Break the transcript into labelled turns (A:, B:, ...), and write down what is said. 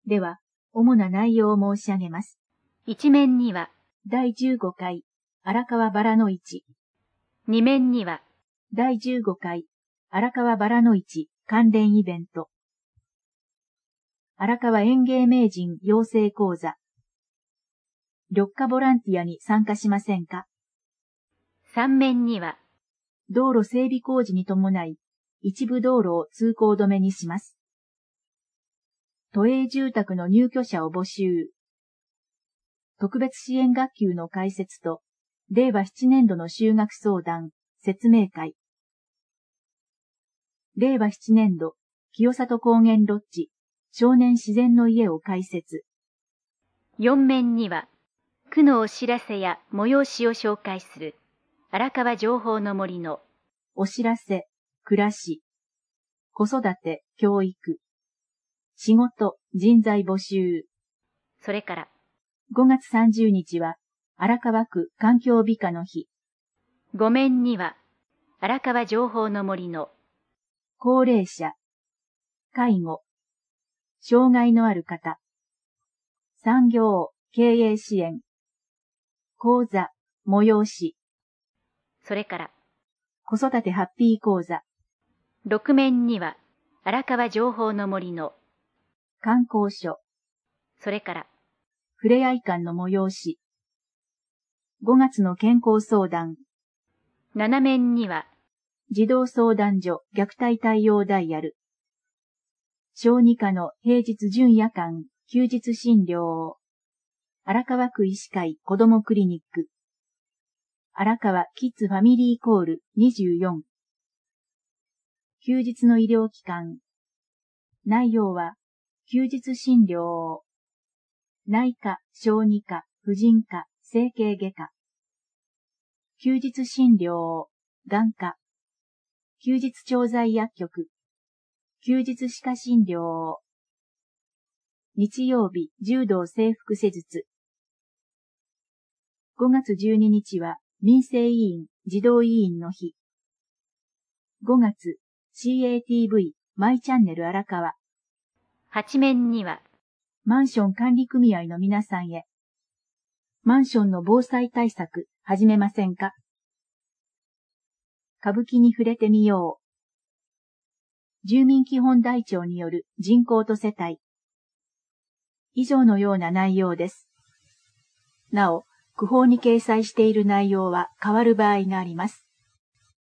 A: では、主な内容を申し上げます。
B: 一面には、
A: 第15回、荒川バラの市。
B: 二面には、
A: 第15回、荒川バラの市関連イベント。荒川園芸名人養成講座。緑化ボランティアに参加しませんか？
B: 三面には、
A: 道路整備工事に伴い、一部道路を通行止めにします。都営住宅の入居者を募集。特別支援学級の開設と、令和7年度の修学相談、説明会。令和7年度、清里高原ロッジ、少年自然の家を開設。
B: 四面には、区のお知らせや催しを紹介する、荒川情報の森の、
A: お知らせ、暮らし、子育て、教育、仕事、人材募集。
B: それから、
A: 5月30日は、荒川区環境美化の日。
B: 五面には、荒川情報の森の、
A: 高齢者、介護、障害のある方、産業、経営支援、講座、催し、
B: それから、
A: 子育てハッピー講座、
B: 六面には、荒川情報の森の、
A: 観光所、
B: それから、
A: ふれあい館の催し、5月の健康相談、
B: 七面には、
A: 児童相談所虐待対応ダイヤル、小児科の平日準夜間、休日診療、荒川区医師会子どもクリニック、荒川キッズファミリーコール24、休日の医療機関、内容は、休日診療、内科、小児科、婦人科、整形外科、休日診療、眼科、休日調剤薬局、休日歯科診療、日曜日、柔道整復施術。5月12日は、民生委員、児童委員の日。5月、CATV、マイチャンネル荒川。
B: 八面には、
A: マンション管理組合の皆さんへ。マンションの防災対策、始めませんか？歌舞伎に触れてみよう。住民基本台帳による人口と世帯。以上のような内容です。なお、区報に掲載している内容は変わる場合があります。